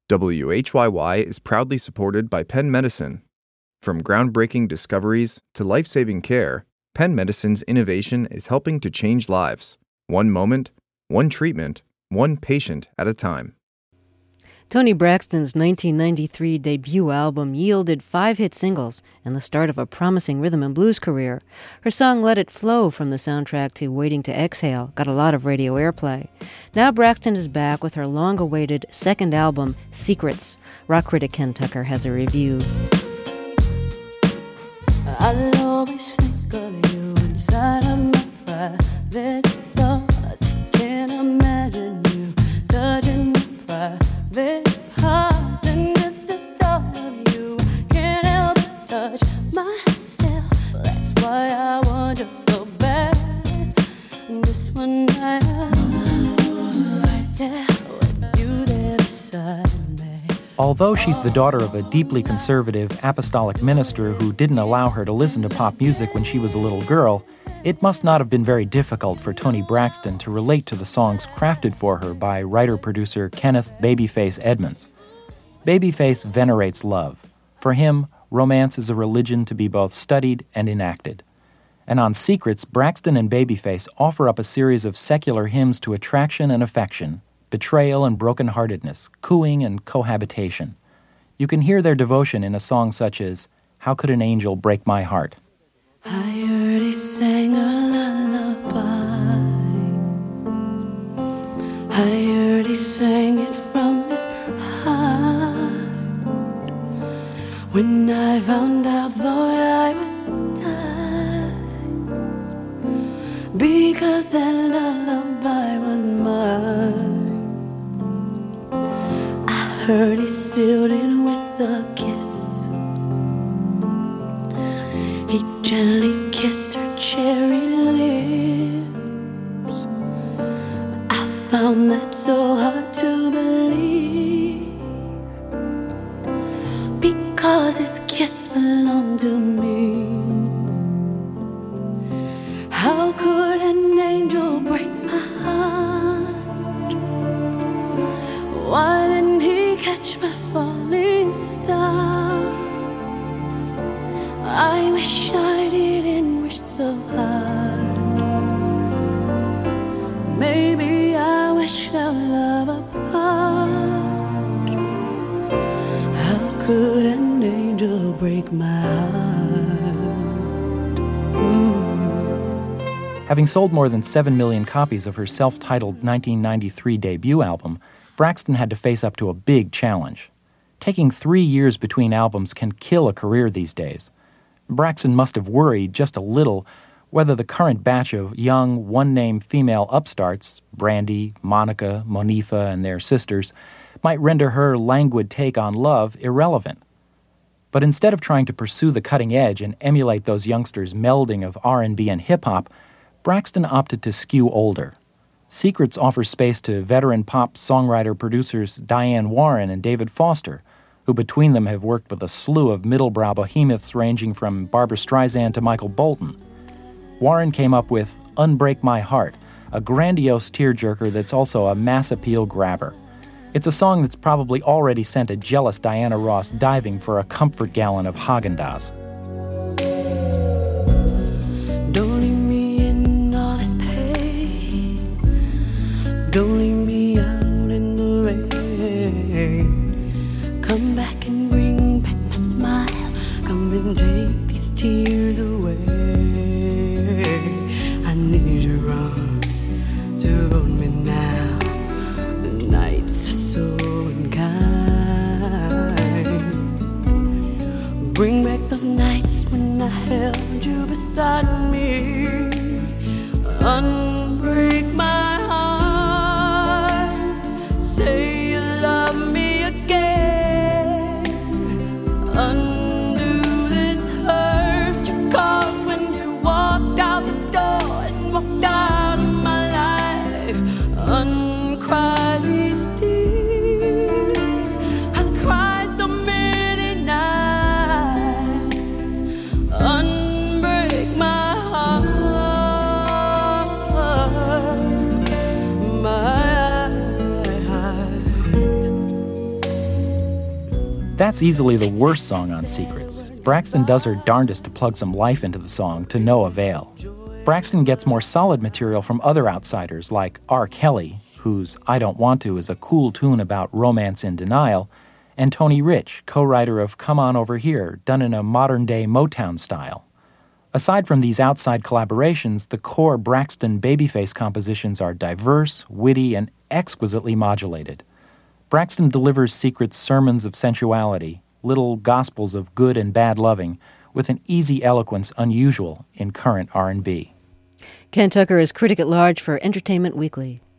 WHYY is proudly supported by Penn Medicine. From groundbreaking discoveries to life-saving care, Penn Medicine's innovation is helping to change lives. One moment, one treatment, one patient at a time. Toni Braxton's 1993 debut album yielded 5 hit singles and the start of a promising rhythm and blues career. Her song Let It Flow from the soundtrack to Waiting to Exhale got a lot of radio airplay. Now Braxton is back with her long-awaited second album, Secrets. Rock critic Ken Tucker has a review. I'll always think of you inside of my private thoughts. Can't imagine you touching my private parts. And just the thought of you can't help but touch myself. That's why I want you so bad. And this one night right there with you there beside me. Although she's the daughter of a deeply conservative apostolic minister who didn't allow her to listen to pop music when she was a little girl, it must not have been very difficult for Toni Braxton to relate to the songs crafted for her by writer-producer Kenneth Babyface Edmonds. Babyface venerates love. For him, romance is a religion to be both studied and enacted. And on Secrets, Braxton and Babyface offer up a series of secular hymns to attraction and affection, betrayal and brokenheartedness, cooing and cohabitation. You can hear their devotion in a song such as How Could an Angel Break My Heart? I heard he sang a lullaby. I heard he sang it from his heart. When I found out, thought I would die, because that lullaby was mine. I heard he sealed it with a kiss. He gently kissed her cherry lips. I found that so hard to believe, because his kiss belonged to me. How could an angel break my heart? Why didn't he catch my falling star? I wish I didn't wish so hard. Maybe I wish our love apart. How could an angel break my heart? Having sold more than 7 million copies of her self-titled 1993 debut album, Braxton had to face up to a big challenge. Taking 3 years between albums can kill a career these days. Braxton must have worried just a little whether the current batch of young, one-name female upstarts, Brandy, Monica, Monifa, and their sisters, might render her languid take on love irrelevant. But instead of trying to pursue the cutting edge and emulate those youngsters' melding of R&B and hip-hop, Braxton opted to skew older. Secrets offers space to veteran pop songwriter-producers Diane Warren and David Foster, who between them have worked with a slew of middlebrow behemoths ranging from Barbra Streisand to Michael Bolton. Warren came up with Unbreak My Heart, a grandiose tearjerker that's also a mass appeal grabber. It's a song that's probably already sent a jealous Diana Ross diving for a comfort gallon of Häagen-Dazs. Don't leave me in all this pain. Don't leave me out in the rain. Come back and bring back my smile. Come and take these tears away. I need your arms to hold me now. The nights are so unkind. Bring back those that's easily the worst song on Secrets. Braxton does her darndest to plug some life into the song, to no avail. Braxton gets more solid material from other outsiders like R. Kelly, whose I Don't Want To is a cool tune about romance in denial, and Tony Rich, co-writer of Come On Over Here, done in a modern-day Motown style. Aside from these outside collaborations, the core Braxton Babyface compositions are diverse, witty, and exquisitely modulated. Braxton delivers Secret's sermons of sensuality, little gospels of good and bad loving, with an easy eloquence unusual in current R&B. Ken Tucker is critic at large for Entertainment Weekly.